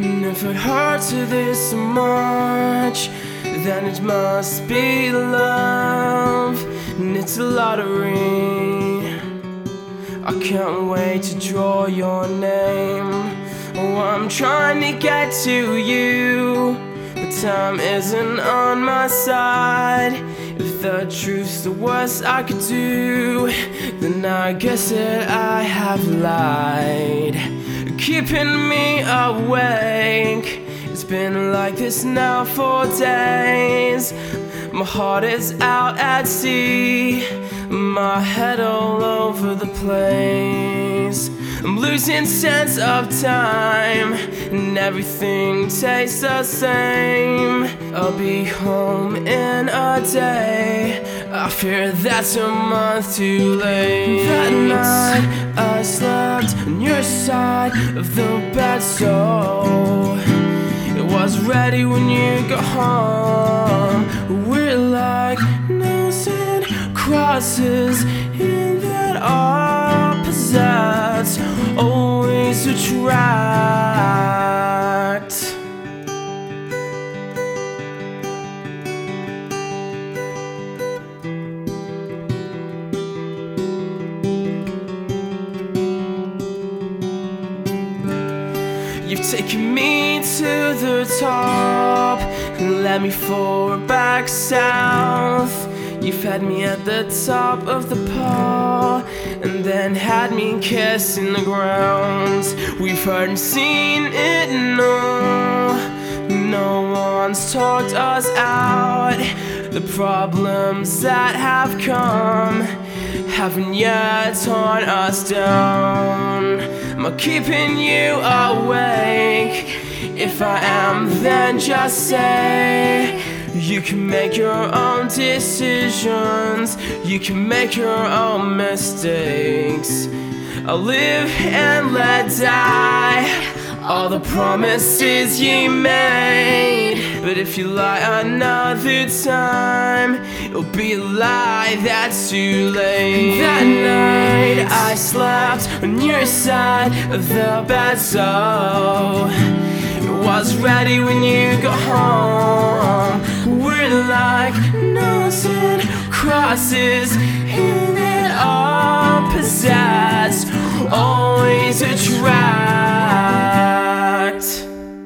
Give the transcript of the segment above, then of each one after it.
And if it hurts you this much, then it must be love, and it's a lottery. I can't wait to draw your name. Oh, I'm trying to get to you, but time isn't on my side. If the truth's the worst I could do, then I guess that I have lied, keeping me awake. It's been like this now for days. My heart is out at sea, my head all over the place. I'm losing sense of time, and everything tastes the same. I'll be home in a day, I fear that's a month too late. That night I slept on your side of the bed, so it was ready when you got home. We're like nails and crosses in that opposites always attract. You've taken me to the top and led me forward back south. You've had me at the top of the paw and then had me kissing the ground. We've heard and seen it, no one's talked us out. The problems that have come haven't yet torn us down. Am I keeping you awake? If I am, then just say you can make your own decisions, you can make your own mistakes. I'll live and let die all the promises you made. But if you lie another time, it'll be a lie that's too late. That night I slept on your side of the bed, so it was ready when you got home. We're like nails and crosses in an opposites always attract.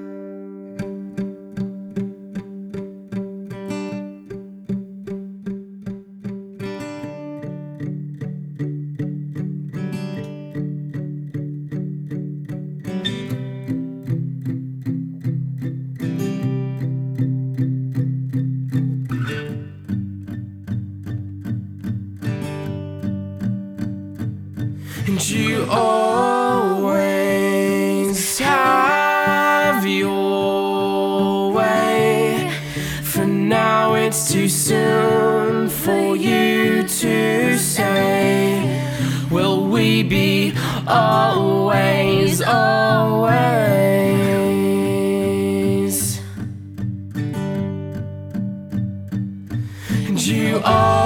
And you always have your way. For now it's too soon for you to say, will we be always, always? And you always